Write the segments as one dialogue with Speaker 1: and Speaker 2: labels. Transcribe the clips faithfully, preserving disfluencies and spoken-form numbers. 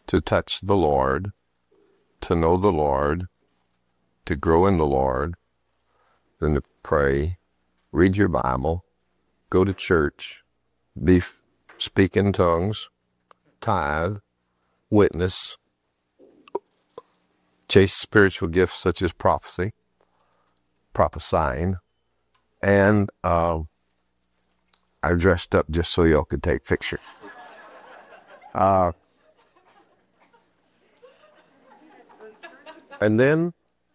Speaker 1: to touch the Lord, to know the Lord, to grow in the Lord, than to pray, read your Bible, go to church, be, speak in tongues, tithe, witness, chase spiritual gifts such as prophecy, prophesying, and uh, I dressed up just so y'all could take pictures. Uh, and then,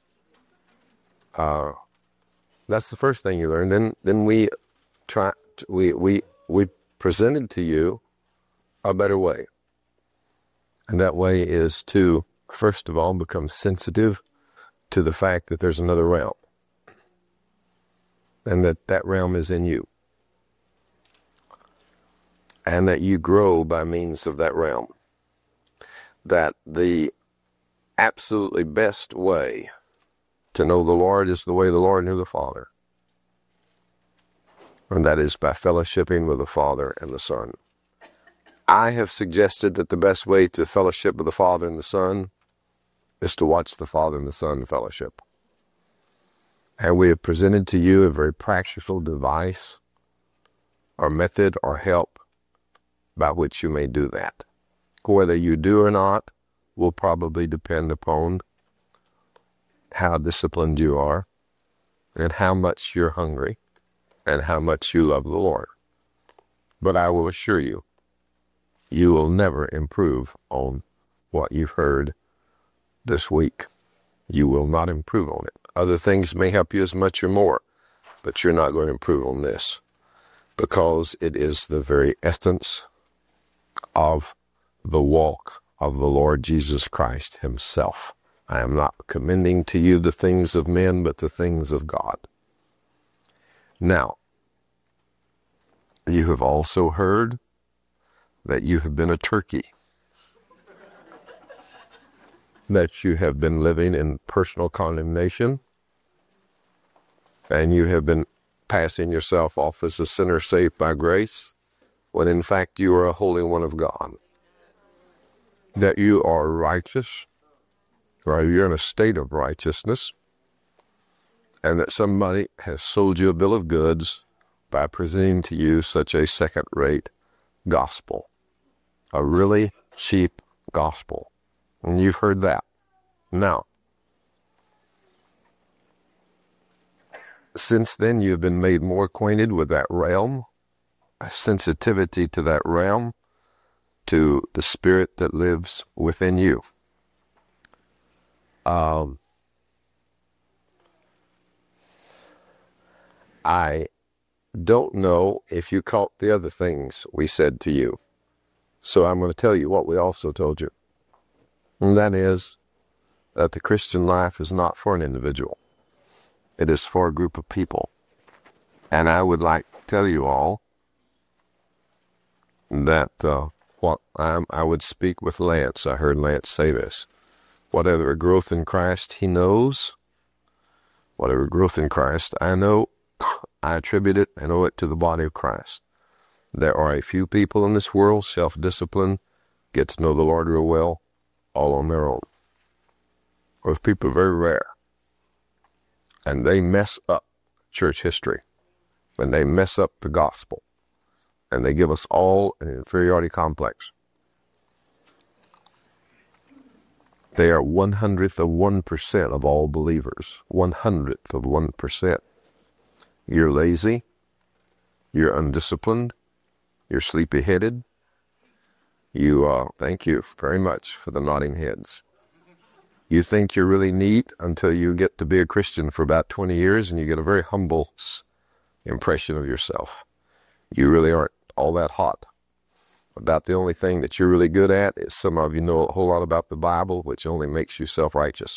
Speaker 1: uh, that's the first thing you learn. Then, then we try. We we we presented to you a better way, and that way is to first of all become sensitive to the fact that there's another realm, and that that realm is in you, and that you grow by means of that realm. That the absolutely best way to know the Lord is the way the Lord knew the Father. And that is by fellowshipping with the Father and the Son. I have suggested that the best way to fellowship with the Father and the Son is to watch the Father and the Son fellowship. And we have presented to you a very practical device or method or help by which you may do that. Whether you do or not will probably depend upon how disciplined you are, and how much you're hungry, and how much you love the Lord. But I will assure you, you will never improve on what you've heard this week. You will not improve on it. Other things may help you as much or more, but you're not going to improve on this, because it is the very essence of the walk of the Lord Jesus Christ himself. I am not commending to you the things of men, but the things of God. Now, you have also heard that you have been a turkey, that you have been living in personal condemnation, and you have been passing yourself off as a sinner saved by grace, when in fact you are a holy one of God. That you are righteous, or you're in a state of righteousness, and that somebody has sold you a bill of goods by presenting to you such a second-rate gospel, a really cheap gospel. And you've heard that. Now, since then you've been made more acquainted with that realm, a sensitivity to that realm, to the Spirit that lives within you. Um, I don't know if you caught the other things we said to you. So I'm going to tell you what we also told you. And that is that the Christian life is not for an individual. It is for a group of people. And I would like to tell you all that uh, what I'm, I would speak with Lance. I heard Lance say this. Whatever growth in Christ he knows, whatever growth in Christ I know, I attribute it and owe it to the body of Christ. There are a few people in this world, self-disciplined, get to know the Lord real well, all on their own. Those people are very rare. And they mess up church history. And they mess up the gospel. And they give us all an inferiority complex. They are one hundredth of one percent of all believers. One hundredth of one percent. You're lazy. You're undisciplined. You're sleepy-headed. You, uh, thank you very much for the nodding heads. You think you're really neat until you get to be a Christian for about twenty years and you get a very humble impression of yourself. You really aren't all that hot. About the only thing that you're really good at is some of you know a whole lot about the Bible, which only makes you self-righteous.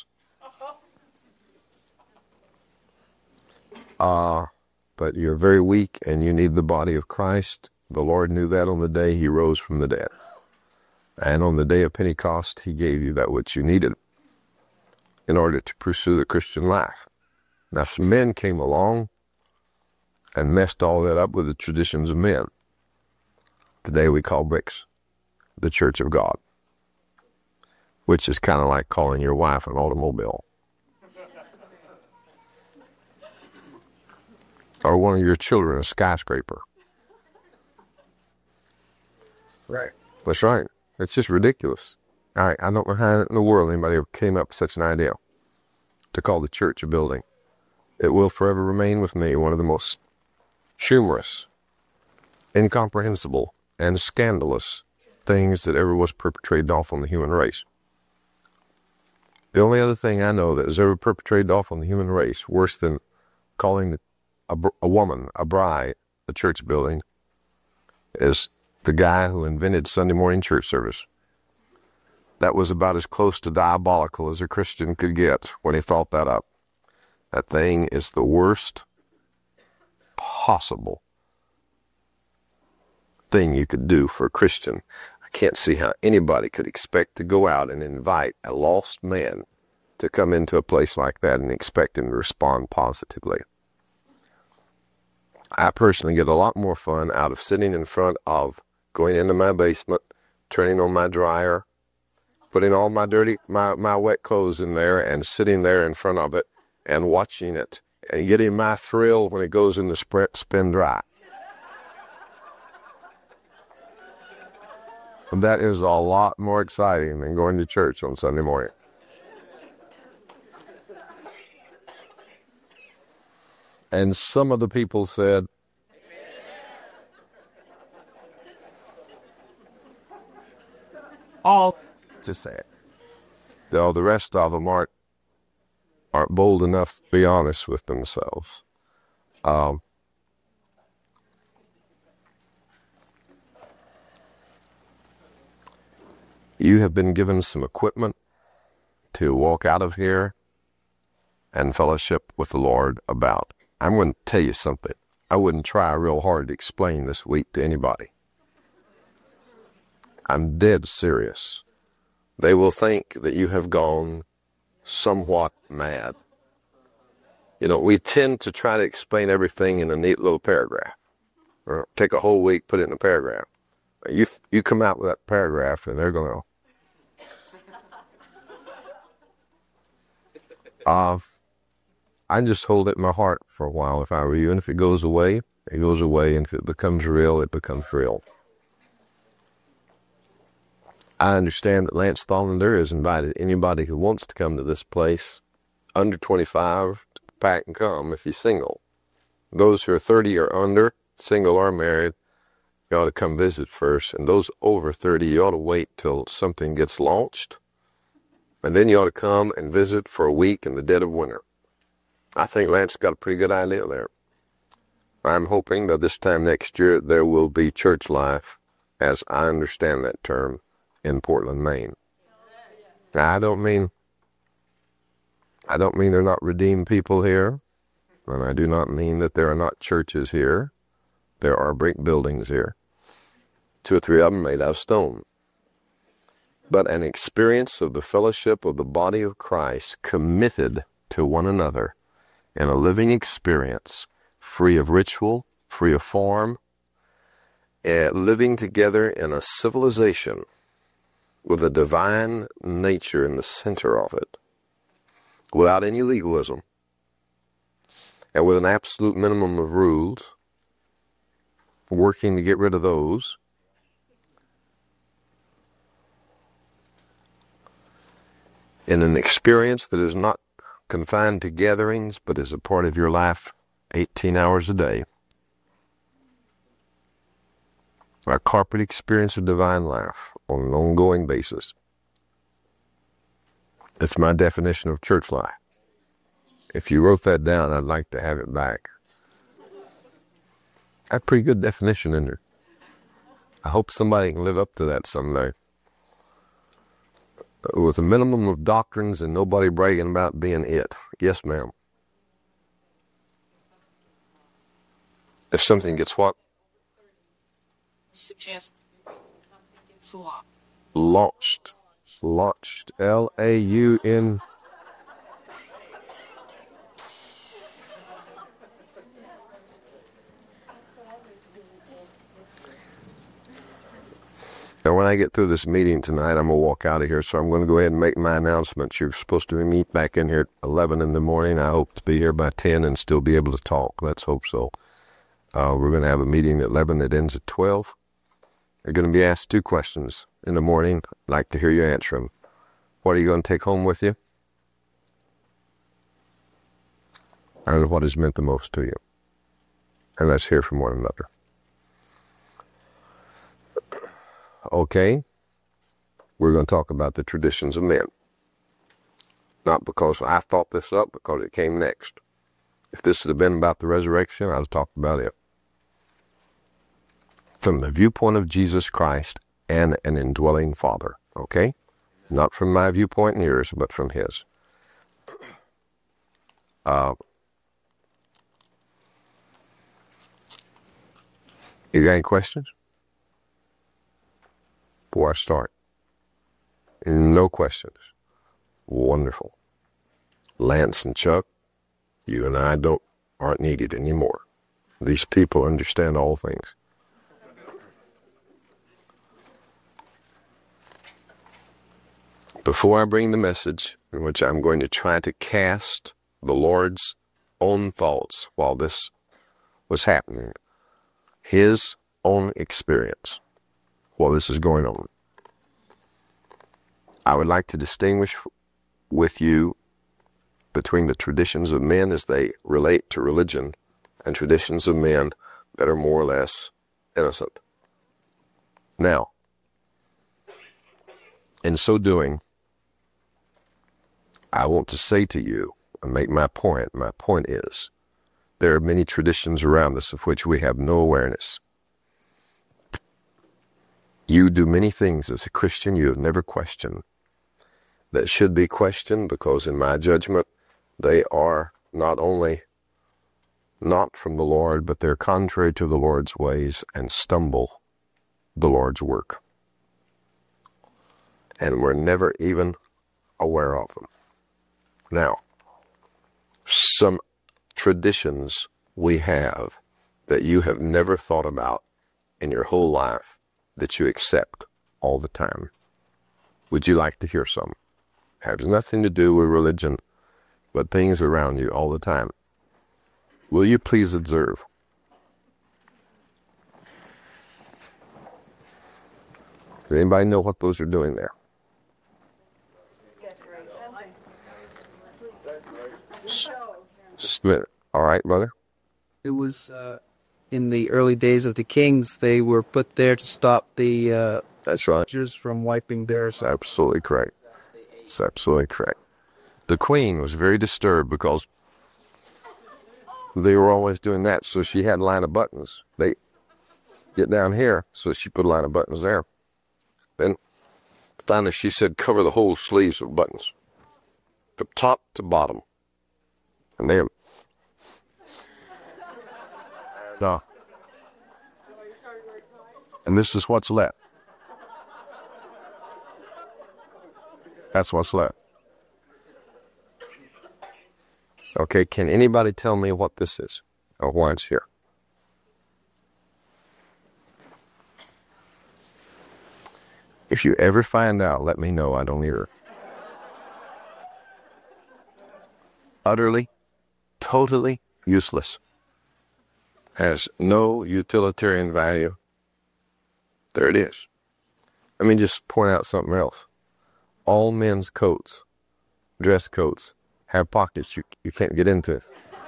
Speaker 1: Uh, but you're very weak and you need the body of Christ. The Lord knew that on the day he rose from the dead. And on the day of Pentecost, he gave you that which you needed in order to pursue the Christian life. Now, some men came along and messed all that up with the traditions of men. Today we call bricks the Church of God. which is kind of like calling your wife an automobile. Or one of your children a skyscraper. Right. That's right. It's just ridiculous. I, I don't know how in the world anybody ever came up with such an idea to call the church a building. It will forever remain with me one of the most humorous, incomprehensible, and scandalous things that ever was perpetrated off on the human race. The only other thing I know that was ever perpetrated off on the human race, worse than calling a, a woman, a bride, a church building, is the guy who invented Sunday morning church service. That was about as close to diabolical as a Christian could get when he thought that up. That thing is the worst possible thing you could do for a Christian. I can't see how anybody could expect to go out and invite a lost man to come into a place like that and expect him to respond positively. I personally get a lot more fun out of sitting in front of, going into my basement, turning on my dryer, putting all my dirty, my, my wet clothes in there and sitting there in front of it and watching it and getting my thrill when it goes in the sp- spin dry. And that is a lot more exciting than going to church on Sunday morning. And some of the people said, all to say it. Though the rest of them aren't, aren't bold enough to be honest with themselves. Um, you have been given some equipment to walk out of here and fellowship with the Lord about. I'm going to tell you something. I wouldn't try real hard to explain this week to anybody. I'm dead serious. They will think that you have gone somewhat mad. You know, we tend to try to explain everything in a neat little paragraph. Or take a whole week, put it in a paragraph. You you come out with that paragraph and they're going to... Uh, I just hold it in my heart for a while if I were you. And if it goes away, it goes away. And if it becomes real, it becomes real. I understand that Lance Thollander has invited anybody who wants to come to this place, under twenty-five, to pack and come if he's single. Those who are thirty or under, single or married, you ought to come visit first. And those over thirty, you ought to wait till something gets launched. And then you ought to come and visit for a week in the dead of winter. I think Lance got a pretty good idea there. I'm hoping that this time next year there will be church life, as I understand that term, in Portland, Maine. Now, I don't mean, I don't mean there are not redeemed people here, and I do not mean that there are not churches here. There are brick buildings here, two or three of them made out of stone. But an experience of the fellowship of the body of Christ committed to one another in a living experience, free of ritual, free of form, uh, living together in a civilization with a divine nature in the center of it, without any legalism, and with an absolute minimum of rules, working to get rid of those, in an experience that is not confined to gatherings, but is a part of your life eighteen hours a day. A corporate experience of divine life on an ongoing basis. It's my definition of church life. If you wrote that down, I'd like to have it back. That's a pretty good definition in there. I hope somebody can live up to that someday. With a minimum of doctrines and nobody bragging about being it. Yes, ma'am. If something gets what?
Speaker 2: Suggest
Speaker 1: launched. Launched. L A U N. And when I get through this meeting tonight, I'm going to walk out of here, so I'm going to go ahead and make my announcements. You're supposed to meet back in here at eleven in the morning. I hope to be here by ten and still be able to talk. Let's hope so. Uh, we're going to have a meeting at eleven that ends at twelve. You're going to be asked two questions in the morning. I'd like to hear you answer them. What are you going to take home with you? And what has meant the most to you? And let's hear from one another. Okay, we're going to talk about the traditions of men. Not because I thought this up, because it came next. If this had been about the resurrection, I'd have talked about it. From the viewpoint of Jesus Christ and an indwelling Father, okay? Not from my viewpoint and yours, but from his. Uh, you got any questions? Before I start. No questions. Wonderful. Lance and Chuck, you and I don't aren't needed anymore. These people understand all things. Before I bring the message, in which I'm going to try to cast the Lord's own thoughts while this was happening, his own experience while this is going on, I would like to distinguish with you between the traditions of men as they relate to religion and traditions of men that are more or less innocent. Now, in so doing, I want to say to you and make my point. My point is, there are many traditions around us of which we have no awareness. You do many things as a Christian you have never questioned that should be questioned, because in my judgment, they are not only not from the Lord, but they're contrary to the Lord's ways and stumble the Lord's work. And we're never even aware of them. Now, some traditions we have that you have never thought about in your whole life that you accept all the time. Would you like to hear some? Has nothing to do with religion, but things around you all the time. Will you please observe? Does anybody know what those are doing there? Just a minute. All right, brother?
Speaker 2: It was uh, in the early days of the kings, they were put there to stop the uh,
Speaker 1: That's right.
Speaker 2: soldiers from wiping their...
Speaker 1: That's absolutely correct. That's absolutely correct. The queen was very disturbed because they were always doing that, so she had a line of buttons. They get down here, so she put a line of buttons there. Then finally she said, cover the whole sleeves with buttons, from top to bottom. And they... No. And this is what's left. That's what's left. Okay, can anybody tell me what this is or why it's here? If you ever find out, let me know. I don't hear. Utterly, totally useless. Has no utilitarian value. There it is. Let me just point out something else. All men's coats, dress coats, have pockets you, you can't get into.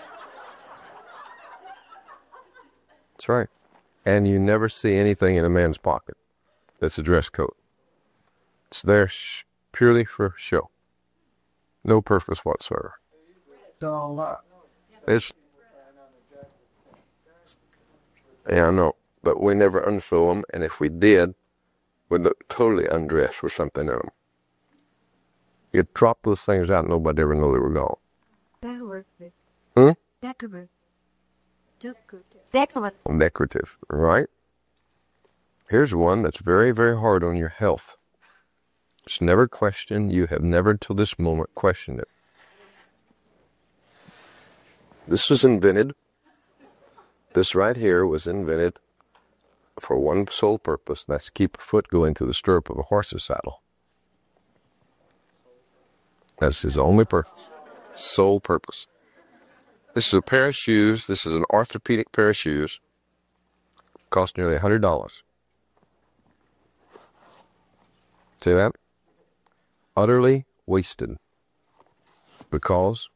Speaker 1: That's right. And you never see anything in a man's pocket that's a dress coat. It's there sh- purely for show. No purpose whatsoever. It's, yeah, I know. But we never unfurl them, and if we did, we'd look totally undressed with something in them. You'd drop those things out and nobody ever knew they were gone.
Speaker 3: Decorative.
Speaker 1: Hmm?
Speaker 3: Decorative. Decorative.
Speaker 1: Decorative, right? Here's one that's very, very hard on your health. It's never questioned. You have never till this moment questioned it. This was invented. This right here was invented for one sole purpose, and that's to keep a foot going to the stirrup of a horse's saddle. That's his only purpose, sole purpose. This is a pair of shoes. This is an orthopedic pair of shoes. Cost nearly one hundred dollars. See that? Utterly wasted. Because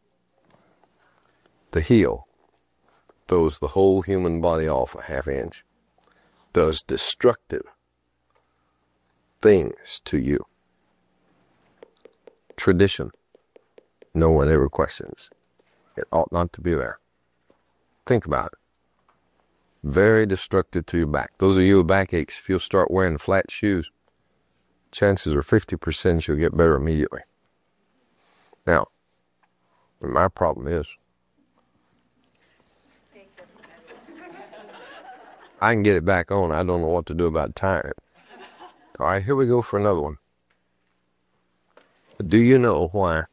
Speaker 1: the heel throws the whole human body off a half inch, does destructive things to you. Tradition, no one ever questions. It ought not to be there. Think about it. Very destructive to your back. Those of you with backaches, if you'll start wearing flat shoes, chances are fifty percent you'll get better immediately. Now, my problem is, I can get it back on. I don't know what to do about tying it. All right, here we go for another one. Do you know why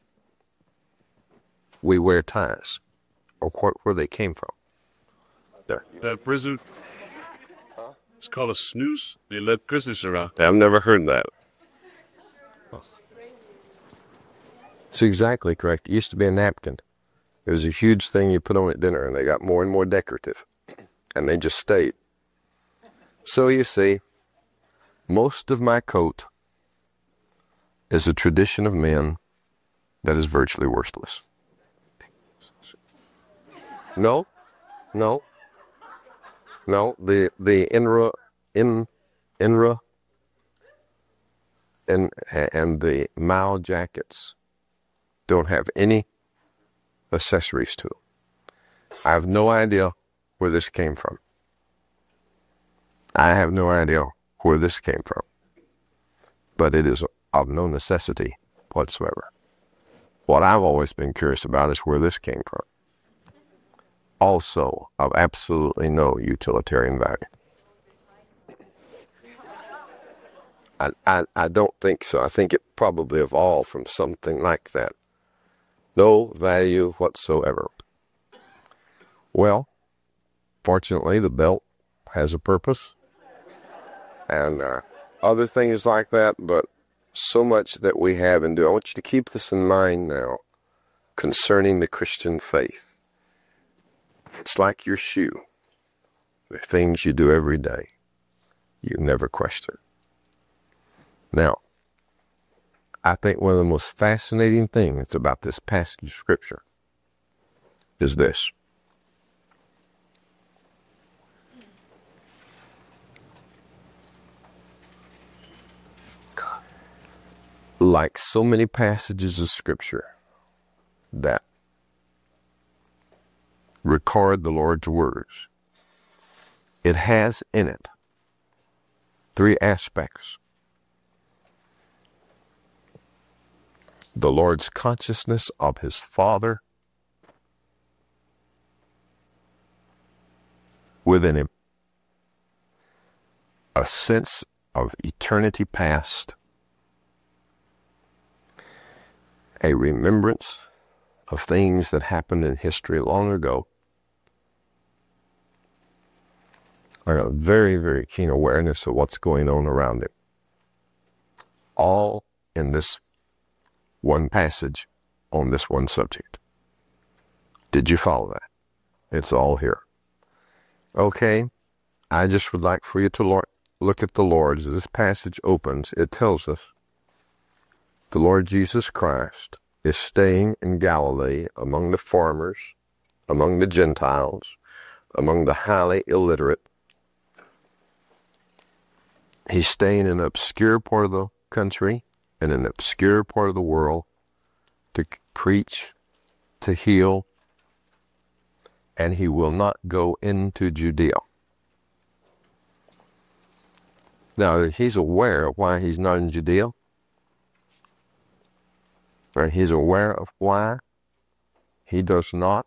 Speaker 1: we wear ties, or what, where they came from? There.
Speaker 4: That prison, it's called a snooze. They let prisoners around.
Speaker 1: I've never heard that. It's exactly correct. It used to be a napkin. It was a huge thing you put on at dinner, and they got more and more decorative, and they just stayed. So you see, most of my coat is a tradition of men that is virtually worthless. No, no, no. The the inra in inra and and the Mao jackets don't have any accessories to them. I have no idea where this came from. I have no idea where this came from, but it is of no necessity whatsoever. What I've always been curious about is where this came from. Also of absolutely no utilitarian value. I, I, I don't think so. I think it probably evolved from something like that. No value whatsoever. Well, fortunately, the belt has a purpose. And uh, other things like that, but so much that we have and do. I want you to keep this in mind now concerning the Christian faith. It's like your shoe. The things you do every day, you never question. Now, I think one of the most fascinating things about this passage of Scripture is this. Like so many passages of Scripture that record the Lord's words, it has in it three aspects. The Lord's consciousness of His Father within Him, a sense of eternity past, a remembrance of things that happened in history long ago, or a very, very keen awareness of what's going on around him. All in this one passage on this one subject. Did you follow that? It's all here. Okay, I just would like for you to look at the Lord. As this passage opens, it tells us the Lord Jesus Christ is staying in Galilee among the farmers, among the Gentiles, among the highly illiterate. He's staying in an obscure part of the country, in an obscure part of the world, to preach, to heal, and he will not go into Judea. Now, he's aware of why he's not in Judea. Right? He's aware of why he does not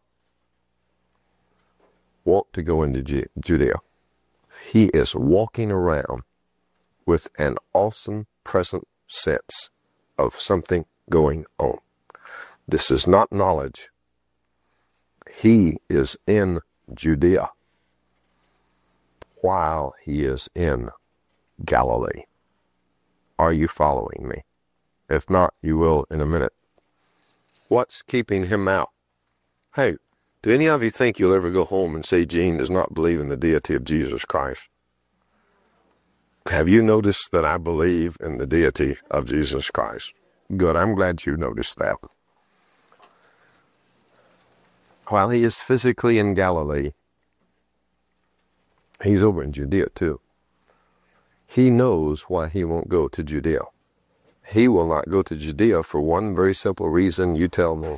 Speaker 1: want to go into Ju- Judea. He is walking around with an awesome present sense of something going on. This is not knowledge. He is in Judea. while he is in Galilee. Are you following me? If not, you will in a minute. What's keeping him out? Hey, do any of you think you'll ever go home and say Gene does not believe in the deity of Jesus Christ? Have you noticed that I believe in the deity of Jesus Christ? Good, I'm glad you noticed that. While he is physically in Galilee, he's over in Judea too. He knows why he won't go to Judea. He will not go to Judea for one very simple reason. You tell me.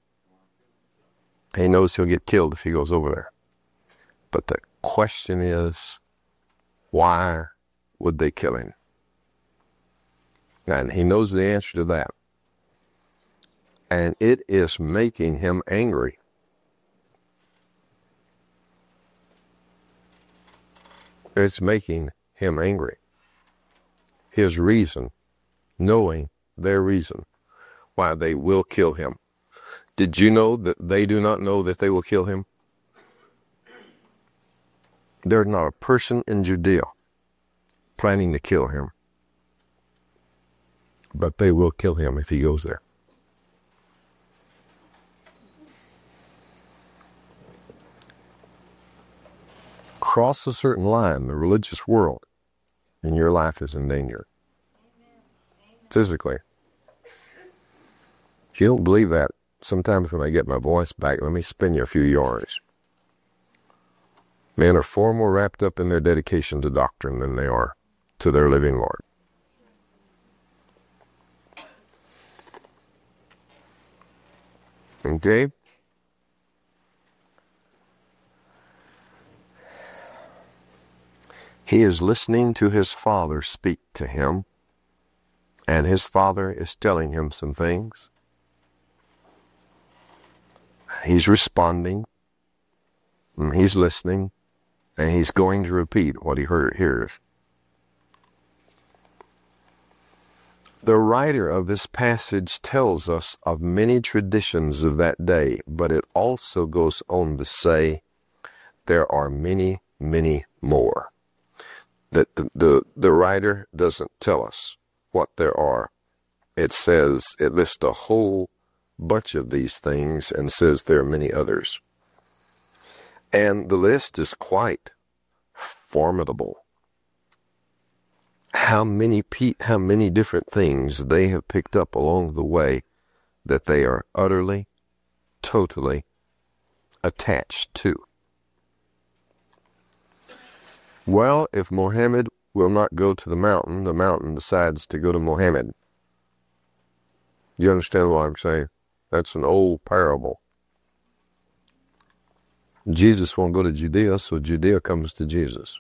Speaker 1: He knows he'll get killed if he goes over there. But the question is, why would they kill him? And he knows the answer to that. And it is making him angry. It's making him angry. His reason, knowing their reason why they will kill him. Did you know that they do not know that they will kill him? There's not a person in Judea planning to kill him. But they will kill him if he goes there. Cross a certain line, the religious world, and your life is in danger. Physically. If you don't believe that, sometimes when I get my voice back, let me spin you a few yards. Men are far more wrapped up in their dedication to doctrine than they are to their living Lord. Okay? He is listening to his father speak to him, and his father is telling him some things. He's responding, he's listening, and he's going to repeat what he heard, hears. The writer of this passage tells us of many traditions of that day, but it also goes on to say there are many, many more. That the, the, the writer doesn't tell us what there are. It says, it lists a whole bunch of these things and says there are many others. And the list is quite formidable. How many pe- how many different things they have picked up along the way that they are utterly, totally attached to. Well, if Muhammad will not go to the mountain, the mountain decides to go to Muhammad. You understand what I'm saying? That's an old parable. Jesus won't go to Judea, so Judea comes to Jesus.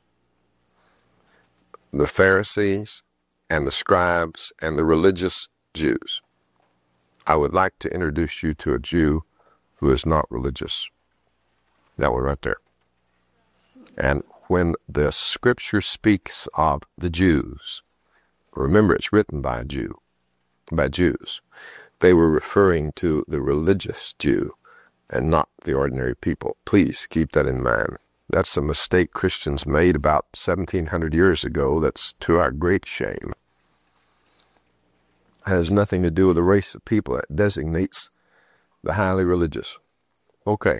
Speaker 1: The Pharisees and the scribes and the religious Jews. I would like to introduce you to a Jew who is not religious. That one right there. And when the scripture speaks of the Jews, remember it's written by a Jew, by Jews. They were referring to the religious Jew and not the ordinary people. Please keep that in mind. That's a mistake Christians made about seventeen hundred years ago. That's to our great shame. It has nothing to do with the race of people. It designates the highly religious. Okay.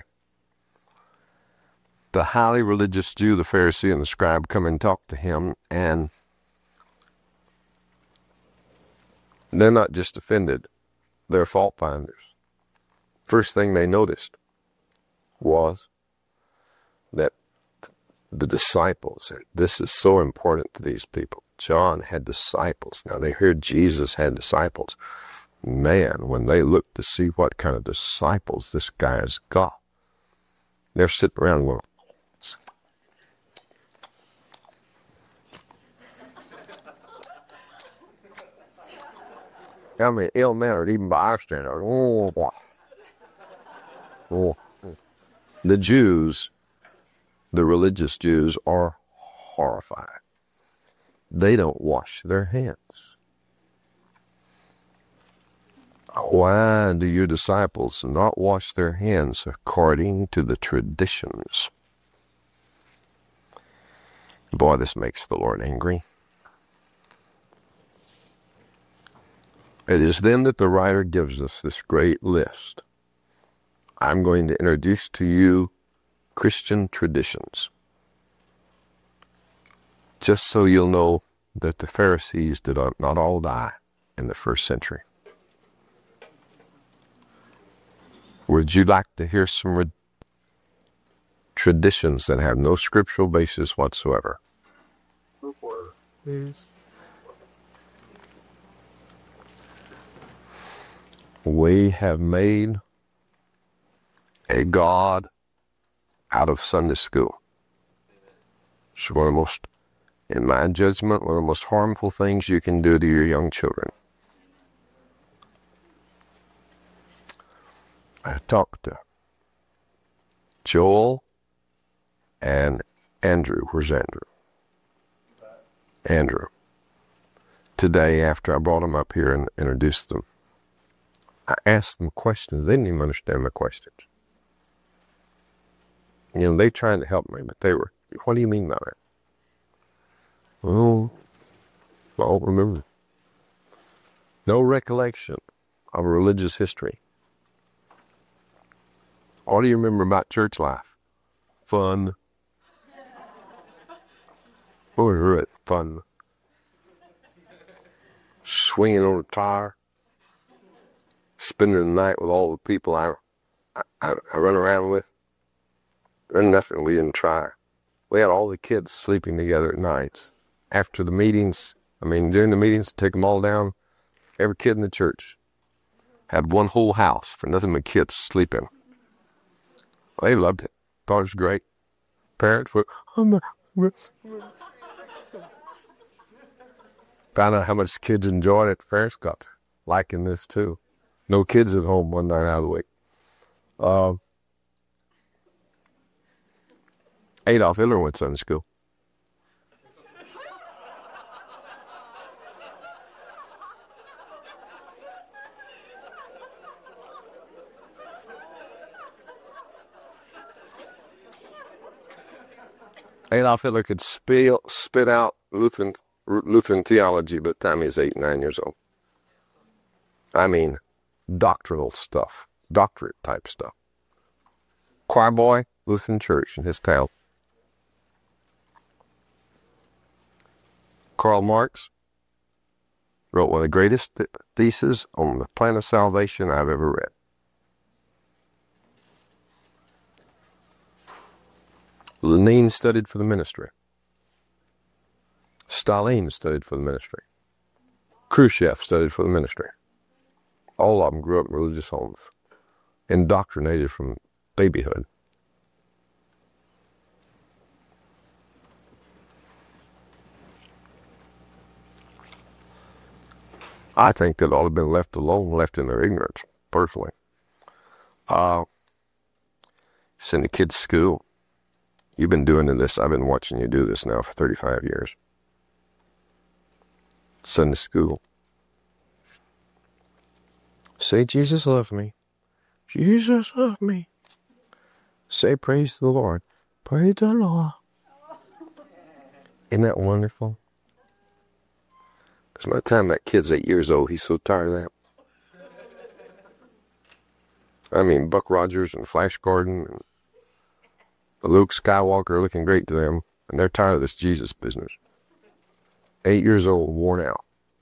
Speaker 1: The highly religious Jew, the Pharisee, and the scribe come and talk to him, and they're not just offended. They're fault finders. First thing they noticed was that the disciples, and this is so important to these people, John had disciples. Now they heard Jesus had disciples. Man, when they look to see what kind of disciples this guy has got, they're sitting around going, I mean, ill-mannered even bystanders. Oh, oh. The Jews, the religious Jews, are horrified. They don't wash their hands. Why do your disciples not wash their hands according to the traditions? Boy, this makes the Lord angry. It is then that the writer gives us this great list. I'm going to introduce to you Christian traditions, just so you'll know that the Pharisees did not all die in the first century. Would you like to hear some re- traditions that have no scriptural basis whatsoever?
Speaker 2: Yes.
Speaker 1: We have made a God out of Sunday school. It's one of the most, in my judgment, one of the most harmful things you can do to your young children. I talked to Joel and Andrew. Where's Andrew? Andrew. Today, after I brought them up here and introduced them, I asked them questions. They didn't even understand my questions. You know, they tried to help me, but they were, what do you mean by that? Well, I don't remember. No recollection of a religious history. What do you remember about church life? Fun. Oh, you're at fun. Swinging on a tire. Spending the night with all the people I, I, I run around with. There's nothing we didn't try. We had all the kids sleeping together at nights. After the meetings, I mean, during the meetings, take them all down. Every kid in the church had one whole house for nothing but kids sleeping. They loved it. Thought it was great. Parents were, oh my, found out how much kids enjoyed it. Parents got liking this too. No kids at home one night out of the week. Uh, Adolf Hitler went to Sunday school. Adolf Hitler could spill, spit out Lutheran, Lutheran theology by the time he was eight, nine years old. I mean, doctrinal stuff, doctorate type stuff. Choir boy, Lutheran church in his town. Karl Marx wrote one of the greatest th- theses on the plan of salvation I've ever read. Lenin studied for the ministry. Stalin studied for the ministry. Khrushchev studied for the ministry. All of them grew up in religious homes, indoctrinated from babyhood. I think that ought to have been left alone, left in their ignorance, personally. Uh, send the kids to school. You've been doing this. I've been watching you do this now for thirty-five years. Sunday school. Say, Jesus loved me. Jesus loved me. Say, praise the Lord. Praise the Lord. Isn't that wonderful? Because by the time that kid's eight years old, he's so tired of that. I mean, Buck Rogers and Flash Gordon and Luke Skywalker are looking great to them, and they're tired of this Jesus business. Eight years old, worn out.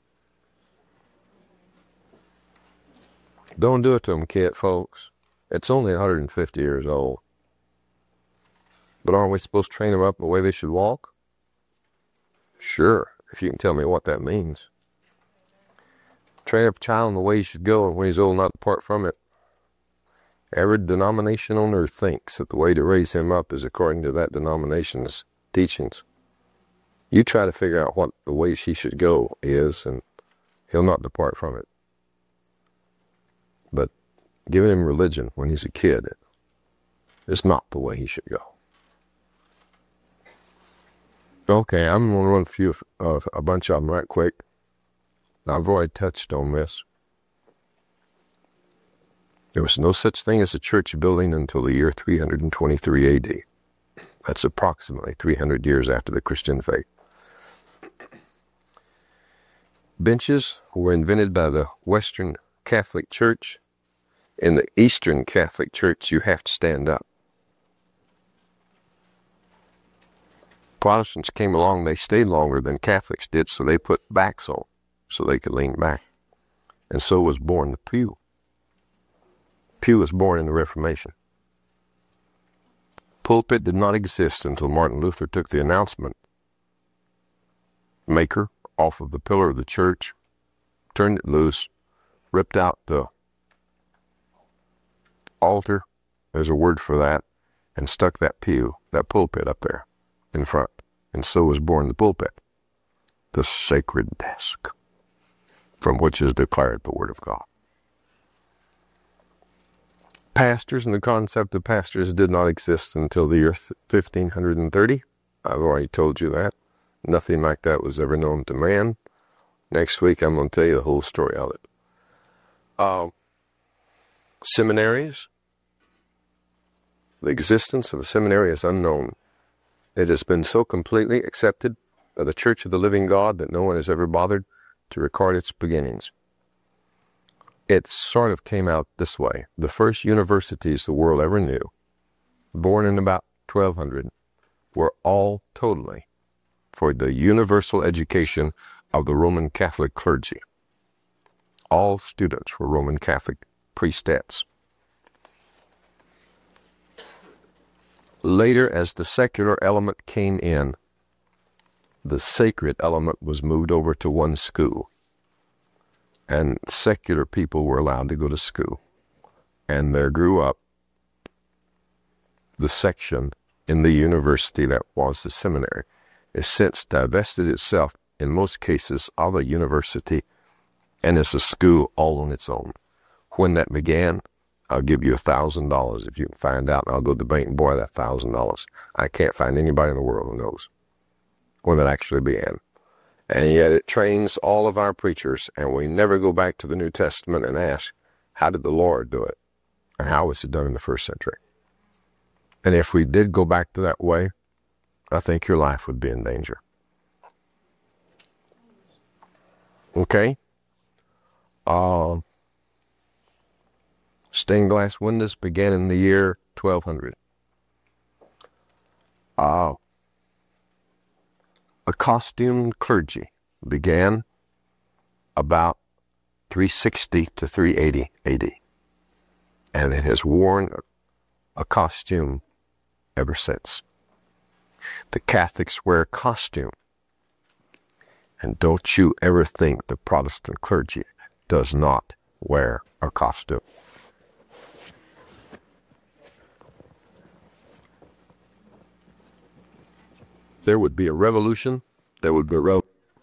Speaker 1: Don't do it to them, kid, folks. It's only one hundred fifty years old. But aren't we supposed to train them up the way they should walk? Sure, if you can tell me what that means. Train up a child in the way he should go, and when he's old, not depart from it. Every denomination on earth thinks that the way to raise him up is according to that denomination's teachings. You try to figure out what the way he should go is, and he'll not depart from it. But giving him religion when he's a kid is not the way he should go. Okay, I'm going to run a few, uh, a bunch of them right quick. Now, I've already touched on this. There was no such thing as a church building until the year three hundred twenty-three A D. That's approximately three hundred years after the Christian faith. Benches were invented by the Western Catholic Church. In the Eastern Catholic Church, you have to stand up. Protestants came along, they stayed longer than Catholics did, so they put backs on, so they could lean back. And so was born the pew. Pew was born in the Reformation. Pulpit did not exist until Martin Luther took the announcement maker off of the pillar of the church, turned it loose, ripped out the altar, there's a word for that, and stuck that pew, that pulpit up there in front. And so was born the pulpit, the sacred desk, from which is declared the Word of God. Pastors and the concept of pastors did not exist until the year fifteen thirty. I've already told you that. Nothing like that was ever known to man. Next week I'm going to tell you the whole story of it. Uh, seminaries. The existence of a seminary is unknown. It has been so completely accepted by the Church of the Living God that no one has ever bothered to record its beginnings. It sort of came out this way. The first universities the world ever knew, born in about twelve hundred, were all totally for the universal education of the Roman Catholic clergy. All students were Roman Catholic priestettes. Later, as the secular element came in, the sacred element was moved over to one school. And secular people were allowed to go to school. And there grew up the section in the university that was the seminary. Has since divested itself, in most cases, of a university and is a school all on its own. When that began, I'll give you a thousand dollars if you can find out, and I'll go to the bank and borrow that thousand dollars. I can't find anybody in the world who knows when that actually began. And yet it trains all of our preachers, and we never go back to the New Testament and ask, how did the Lord do it? And how was it done in the first century? And if we did go back to that way, I think your life would be in danger. Okay? Uh, stained glass windows began in the year twelve hundred. Uh, a costumed clergy began about three sixty to three eighty A D. And it has worn a costume ever since. The Catholics wear costume. And don't you ever think the Protestant clergy does not wear a costume. There would be a revolution. There would be a re-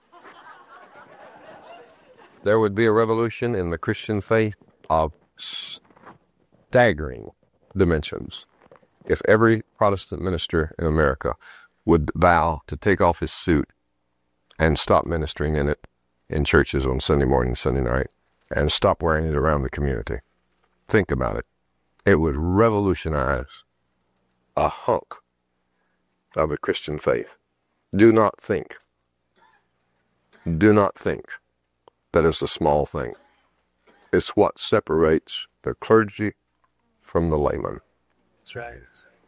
Speaker 1: There would be a revolution in the Christian faith of staggering dimensions if every Protestant minister in America would vow to take off his suit and stop ministering in it in churches on Sunday morning, Sunday night, and stop wearing it around the community. Think about it. It would revolutionize a hunk of a Christian faith. Do not think, do not think that it's a small thing. It's what separates the clergy from the layman.
Speaker 2: That's right.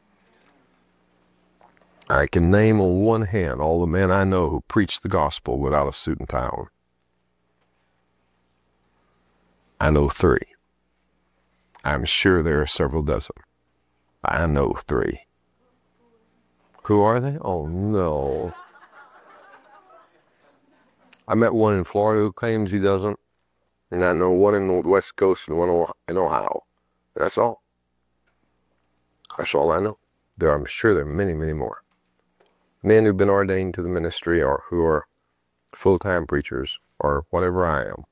Speaker 1: I can name on one hand all the men I know who preach the gospel without a suit and tie on. I know three. I'm sure there are several dozen. I know three. Who are they? Oh, no. I met one in Florida who claims he doesn't. And I know one in the West Coast and one in Ohio. That's all. That's all I know. There, I'm sure there are many, many more. Men who've been ordained to the ministry or who are full-time preachers or whatever I am,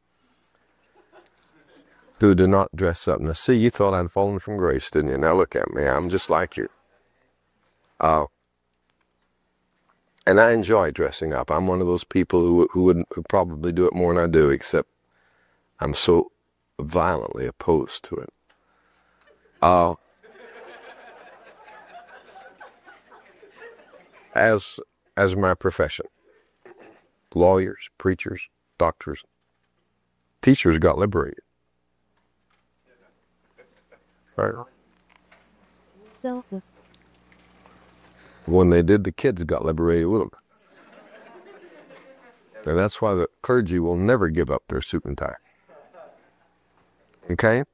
Speaker 1: who do not dress up. Now, see, you thought I'd fallen from grace, didn't you? Now look at me. I'm just like you. Uh, and I enjoy dressing up. I'm one of those people who who would who probably do it more than I do, except I'm so violently opposed to it. Uh, as as my profession. Lawyers, preachers, doctors, teachers got liberated. Right? When they did, the kids got liberated with them. And that's why the clergy will never give up their suit and tie. Okay?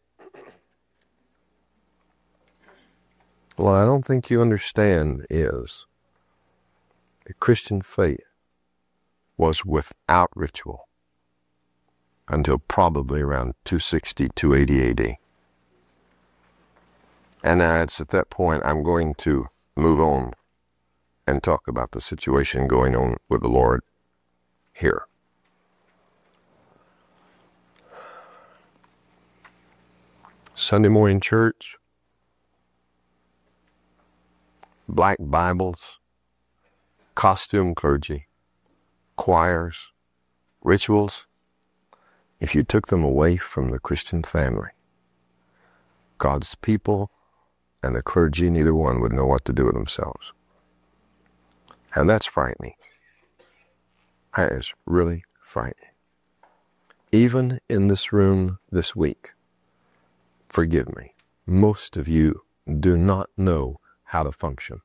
Speaker 1: What I don't think you understand is the Christian faith was without ritual until probably around two sixty, two eighty A D. And now it's at that point I'm going to move on and talk about the situation going on with the Lord here. Sunday morning church, black Bibles, costume clergy, choirs, rituals. If you took them away from the Christian family, God's people and the clergy, neither one would know what to do with themselves. And that's frightening. That is really frightening. Even in this room this week, forgive me, most of you do not know how to function.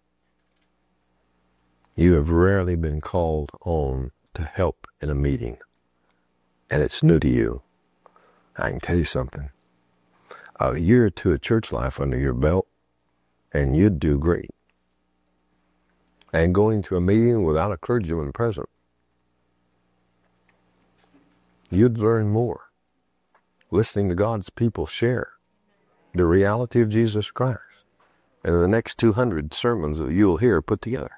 Speaker 1: You have rarely been called on to help in a meeting, and it's new to you. I can tell you something. A year or two of church life under your belt, and you'd do great. And going to a meeting without a clergyman present, you'd learn more. Listening to God's people share the reality of Jesus Christ and the next two hundred sermons that you'll hear put together.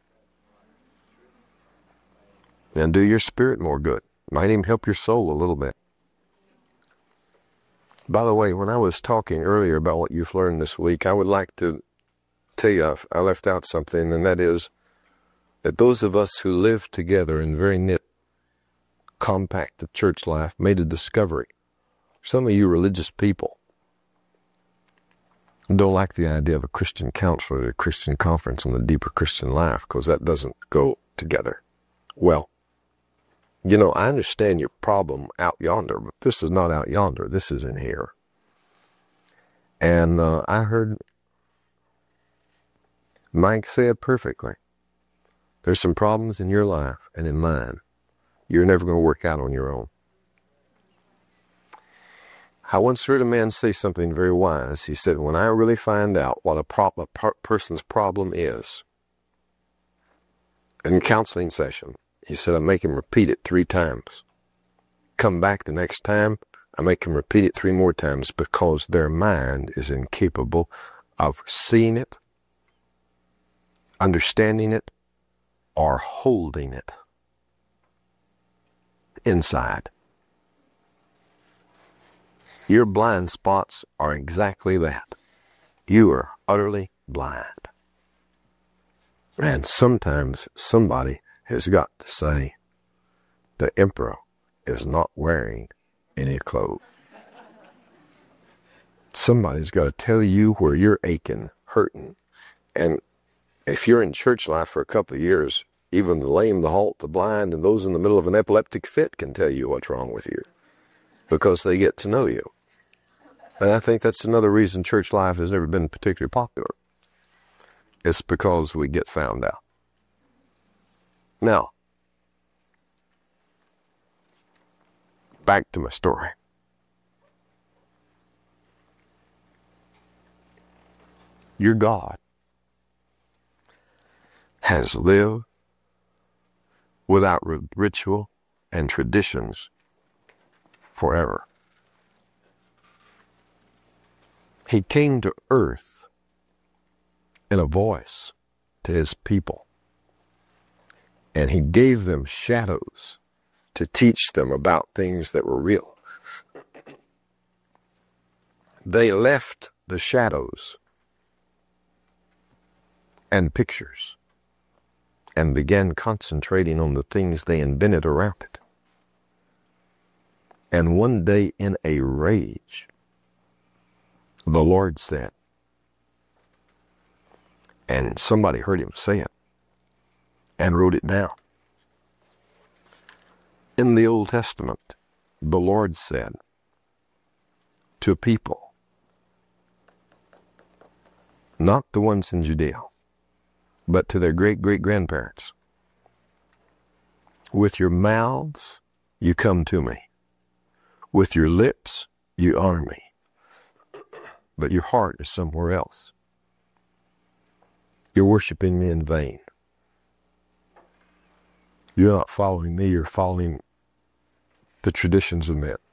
Speaker 1: And do your spirit more good. Might even help your soul a little bit. By the way, when I was talking earlier about what you've learned this week, I would like to tell you I left out something, and that is that those of us who live together in very knit, compact church life made a discovery. Some of you religious people don't like the idea of a Christian council or a Christian conference on the deeper Christian life, because that doesn't go together well. You know, I understand your problem out yonder, but this is not out yonder. This is in here. And uh, I heard Mike say it perfectly. There's some problems in your life and in mine you're never going to work out on your own. I once heard a man say something very wise. He said, when I really find out what a, pro- a per- person's problem is in counseling session, he said, I make him repeat it three times. Come back the next time, I make him repeat it three more times, because their mind is incapable of seeing it, understanding it, or holding it inside. Your blind spots are exactly that. You are utterly blind. And sometimes somebody has got to say, the emperor is not wearing any clothes. Somebody's got to tell you where you're aching, hurting. And if you're in church life for a couple of years, even the lame, the halt, the blind, and those in the middle of an epileptic fit can tell you what's wrong with you, because they get to know you. And I think that's another reason church life has never been particularly popular. It's because we get found out. Now, back to my story. Your God has lived without ritual and traditions forever. He came to earth in a voice to his people, and he gave them shadows to teach them about things that were real. They left the shadows and pictures and began concentrating on the things they invented around it. And one day, in a rage, the Lord said, and somebody heard him say it, and wrote it down. In the Old Testament, the Lord said to people, not the ones in Judea, but to their great-great-grandparents, with your mouths you come to me, with your lips you honor me, but your heart is somewhere else. You're worshiping me in vain. You're not following me, you're following the traditions of men.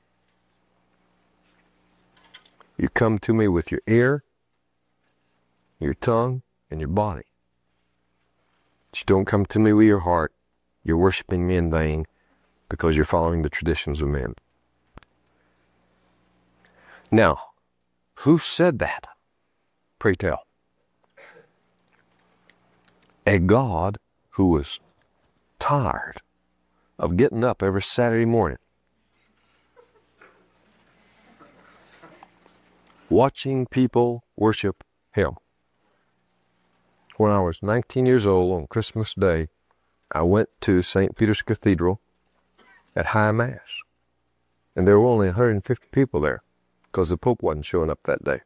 Speaker 1: You come to me with your ear, your tongue, and your body. But you don't come to me with your heart. You're worshiping me in vain because you're following the traditions of men. Now, who said that? Pray tell. A God who was tired of getting up every Saturday morning, watching people worship him. When I was nineteen years old on Christmas Day, I went to Saint Peter's Cathedral at High Mass. And there were only one hundred fifty people there because the Pope wasn't showing up that day.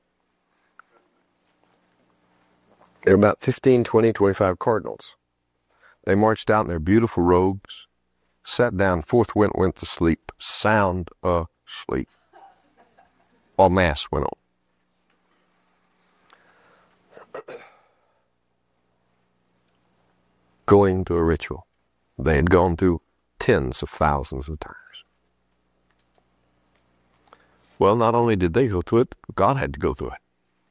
Speaker 1: There were about fifteen, twenty, twenty-five cardinals. They marched out in their beautiful robes, sat down, forthwith went to sleep, sound asleep, while Mass went on. Going to a ritual they had gone through tens of thousands of times. Well, not only did they go through it, God had to go through it.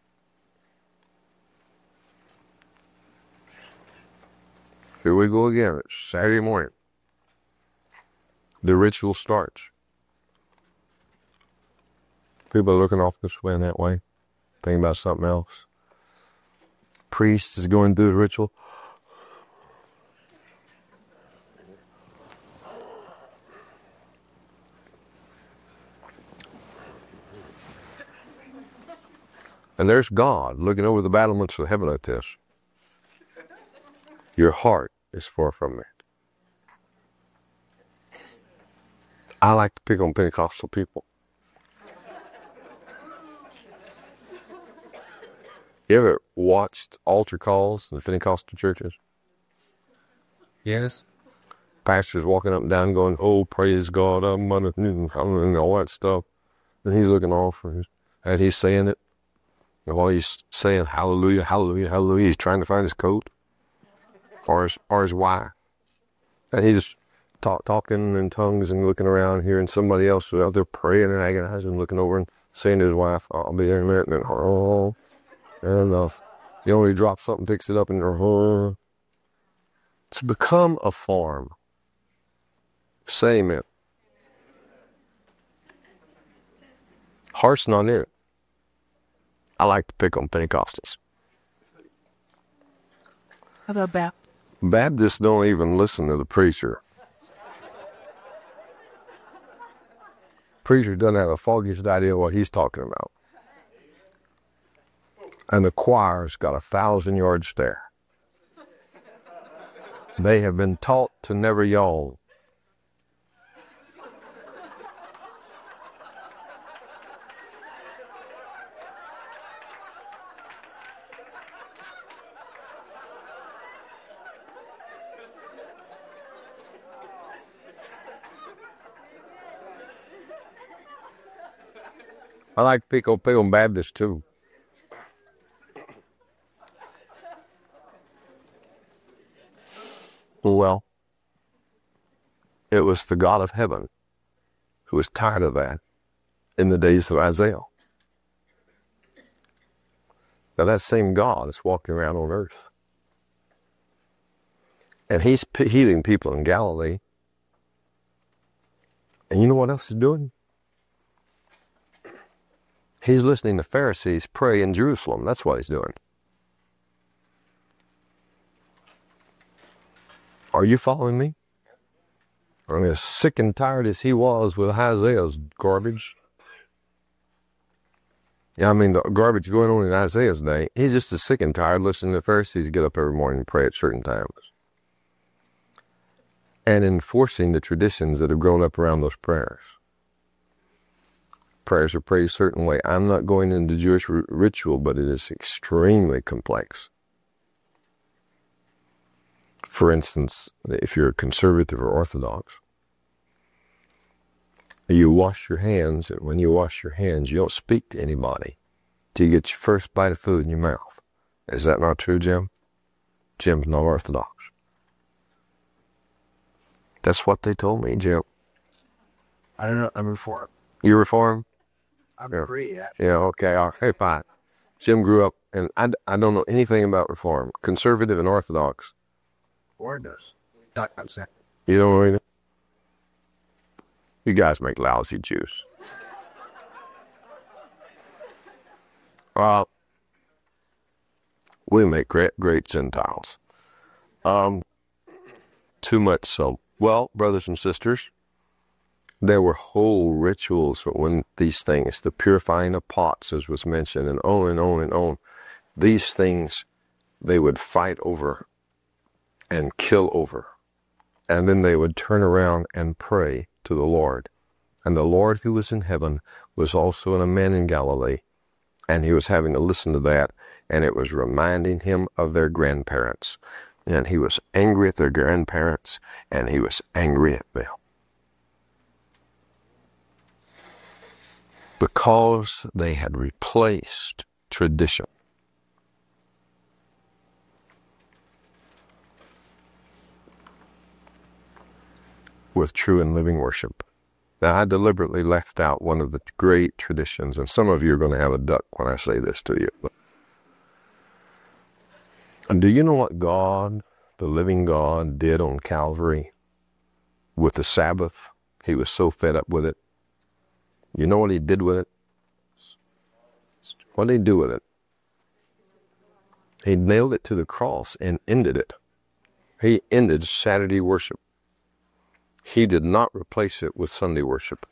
Speaker 1: Here we go again. It's Saturday morning. The ritual starts. People are looking off this way and that way, thinking about something else. Priest is going through the ritual. And there's God looking over the battlements of heaven at this. Your heart is far from it. I like to pick on Pentecostal people. You ever watched altar calls in the Pentecostal churches?
Speaker 2: Yes.
Speaker 1: Pastors walking up and down going, oh, praise God, I'm on it, and all that stuff. And he's looking off, and he's saying it. And while he's saying hallelujah, hallelujah, hallelujah, he's trying to find his coat or his, or his wife. And he's just talk, talking in tongues and looking around, hearing somebody else out there praying and agonizing, looking over and saying to his wife, I'll be there in a minute. And then, oh, and uh, he only drops something, picks it up, and oh. It's become a farm. Say amen. Heart's not in it. I like to pick on Pentecostals.
Speaker 3: How about Baptist?
Speaker 1: Baptists don't even listen to the preacher. Preacher doesn't have the foggiest idea what he's talking about. And the choir's got a thousand yard stare. They have been taught to never yawn. I like to pick on, pick on Baptists too. Well, it was the God of heaven who was tired of that in the days of Isaiah. Now that same God is walking around on earth. And he's p- healing people in Galilee. And you know what else he's doing? He's listening to Pharisees pray in Jerusalem. That's what he's doing. Are you following me? I mean, as sick and tired as he was with Isaiah's garbage. Yeah, I mean, the garbage going on in Isaiah's day, he's just as sick and tired listening to the Pharisees get up every morning and pray at certain times. and enforcing the traditions that have grown up around those prayers. Prayers are prayed a certain way. I'm not going into Jewish r- ritual, but it is extremely complex. For instance, if you're conservative or Orthodox, you wash your hands, and when you wash your hands, you don't speak to anybody till you get your first bite of food in your mouth. Is that not true, Jim? Jim's not Orthodox. That's what they told me, Jim.
Speaker 2: I don't know. I'm Reformed.
Speaker 1: You Reformed?
Speaker 2: I'm
Speaker 1: Yeah.
Speaker 2: free. Yeah.
Speaker 1: Yeah, okay. All right. Hey, fine. Jim grew up, and I, I don't know anything about Reform. Conservative and Orthodox.
Speaker 2: Or does. Not that.
Speaker 1: You don't know anything? You guys make lousy Jews. Well, we make great, great Gentiles. Um, too much so. Well, brothers and sisters, there were whole rituals for when these things, the purifying of pots, as was mentioned, and on and on and on. These things, they would fight over and kill over. And then they would turn around and pray to the Lord. And the Lord who was in heaven was also a man in Galilee. And he was having to listen to that. And it was reminding him of their grandparents. And he was angry at their grandparents. And he was angry at them. Because they had replaced tradition. With true and living worship. Now, I deliberately left out one of the great traditions, and some of you are going to have a duck when I say this to you. And do you know what God, the living God, did on Calvary with the Sabbath? He was so fed up with it. You know what he did with it? What did he do with it? He nailed it to the cross and ended it. He ended Saturday worship. He did not replace it with Sunday worship.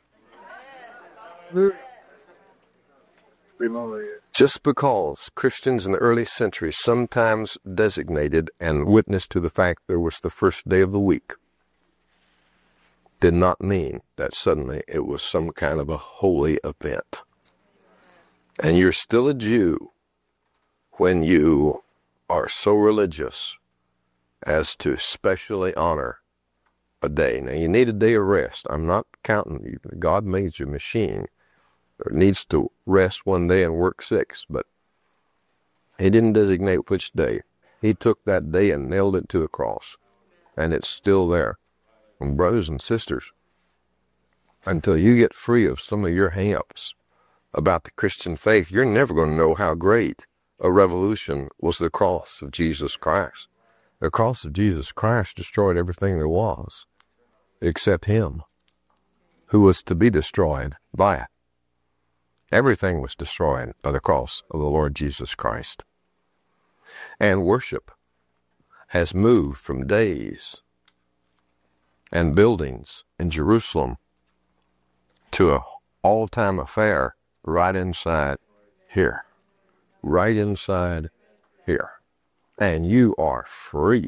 Speaker 1: Just because Christians in the early centuries sometimes designated and witnessed to the fact there was the first day of the week did not mean that suddenly it was some kind of a holy event. And you're still a Jew when you are so religious as to specially honor a day. Now, you need a day of rest. I'm not counting you. God made your machine. It needs to rest one day and work six, but he didn't designate which day. He took that day and nailed it to the cross, and it's still there. And brothers and sisters, until you get free of some of your hang-ups about the Christian faith, you're never going to know how great a revolution was the cross of Jesus Christ. The cross of Jesus Christ destroyed everything there was, except him, who was to be destroyed by it. Everything was destroyed by the cross of the Lord Jesus Christ. And worship has moved from days and buildings in Jerusalem to an all-time affair right inside here. Right inside here. And you are free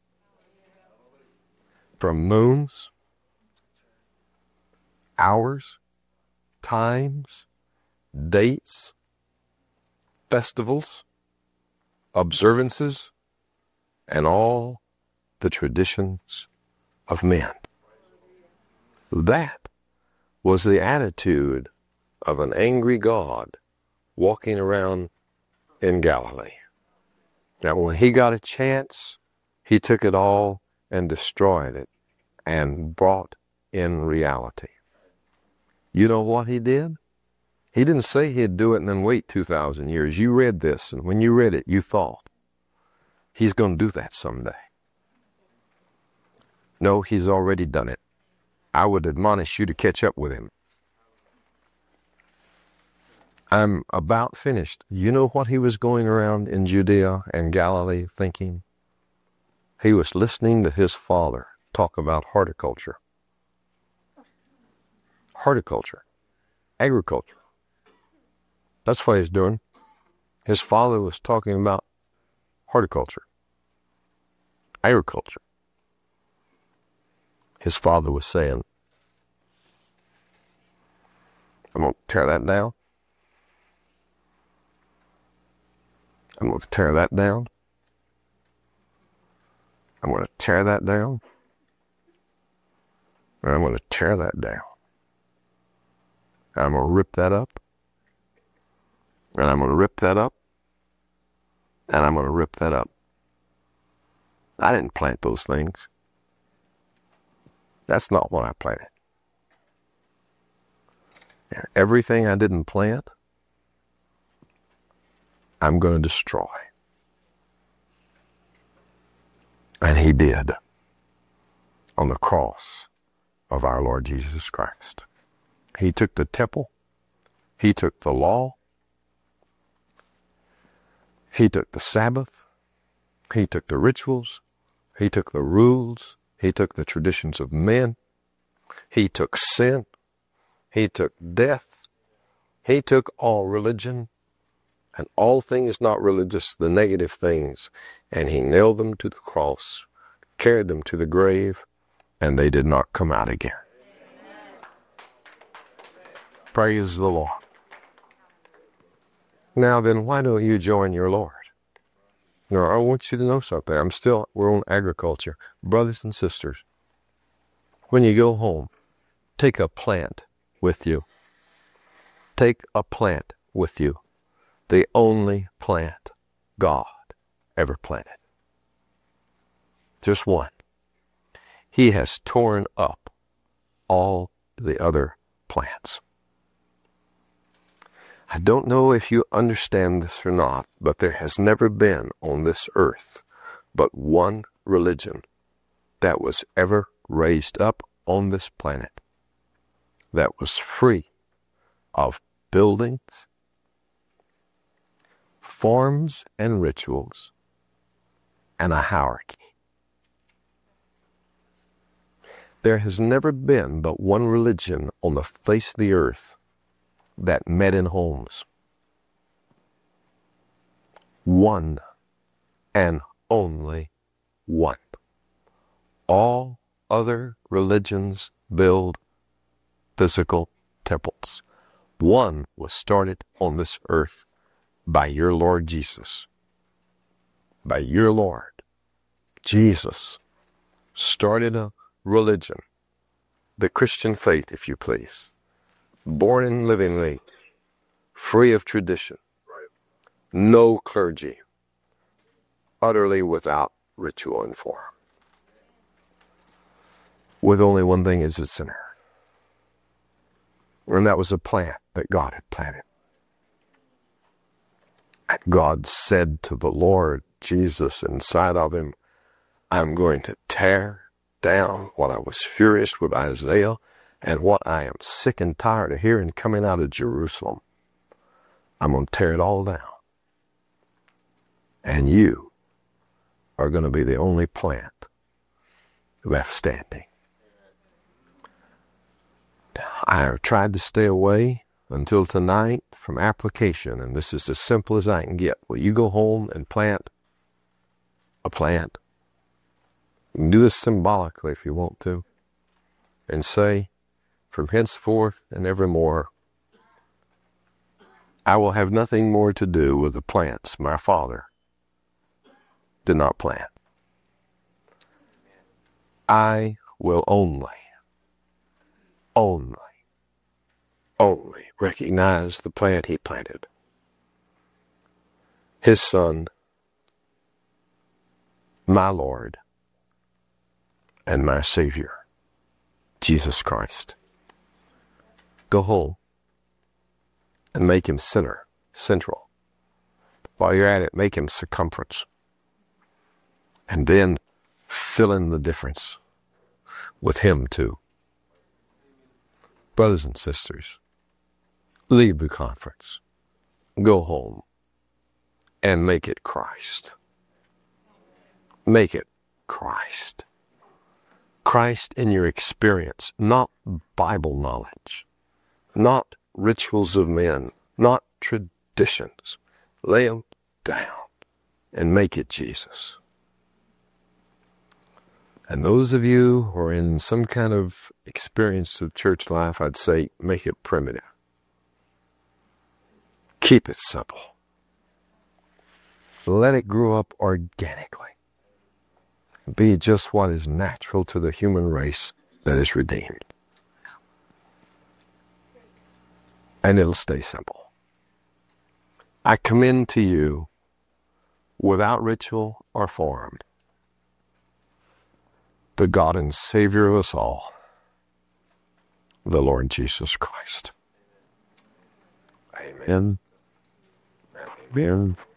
Speaker 1: from moons, hours, times, dates, festivals, observances, and all the traditions of men. That was the attitude of an angry God walking around in Galilee. Now, when he got a chance, he took it all and destroyed it and brought in reality. You know what he did? He didn't say he'd do it and then wait two thousand years. You read this, and when you read it, you thought, he's going to do that someday. No, he's already done it. I would admonish you to catch up with him. I'm about finished. You know what he was going around in Judea and Galilee thinking? He was listening to his father talk about horticulture. Horticulture. Agriculture. That's what he's doing. His father was talking about horticulture. Agriculture. His Father was saying, I'm going to tear that down. I'm going to tear that down. I'm going to tear that down. And I'm going to tear that down. And I'm going to rip that up. And I'm going to rip that up. And I'm going to rip that up. I didn't plant those things. That's not what I planted. And everything I didn't plant, I'm going to destroy. And he did on the cross of our Lord Jesus Christ. He took the temple. He took the law. He took the Sabbath. He took the rituals. He took the rules. He took the traditions of men. He took sin. He took death. He took all religion and all things not religious, the negative things, and he nailed them to the cross, carried them to the grave, and they did not come out again. Praise the Lord. Now then, why don't you join your Lord? No, I want you to know something. I'm still, we're on agriculture. Brothers and sisters, when you go home, take a plant with you. Take a plant with you. The only plant God ever planted. Just one. He has torn up all the other plants. I don't know if you understand this or not, but there has never been on this earth but one religion that was ever raised up on this planet that was free of buildings, forms and rituals, and a hierarchy. There has never been but one religion on the face of the earth that met in homes. One and only one. All other religions build physical temples. One was started on this earth by your Lord Jesus. By your Lord Jesus started a religion, the Christian faith, if you please, born and livingly, free of tradition, no clergy, utterly without ritual and form, with only one thing as its center. And that was a plant that God had planted. And God said to the Lord Jesus inside of him, I'm going to tear down what I was furious with Isaiah and what I am sick and tired of hearing coming out of Jerusalem. I'm going to tear it all down. And you are going to be the only plant left standing. I have tried to stay away until tonight from application, and this is as simple as I can get. Will you go home and plant a plant? You can do this symbolically if you want to, and say, from henceforth and evermore, I will have nothing more to do with the plants my father did not plant. I will only, only, only recognize the plant he planted. His Son, my Lord, and my Savior, Jesus Christ. Go home and make him center, central. While you're at it, make him circumference. And then fill in the difference with him too. Brothers and sisters, leave the conference. Go home and make it Christ. Make it Christ. Christ in your experience, not Bible knowledge, not rituals of men, not traditions. Lay them down and make it Jesus. And those of you who are in some kind of experience of church life, I'd say make it primitive. Keep it simple. Let it grow up organically. Be just what is natural to the human race that is redeemed. And it'll stay simple. I commend to you, without ritual or form, the God and Savior of us all, the Lord Jesus Christ. Amen. Amen.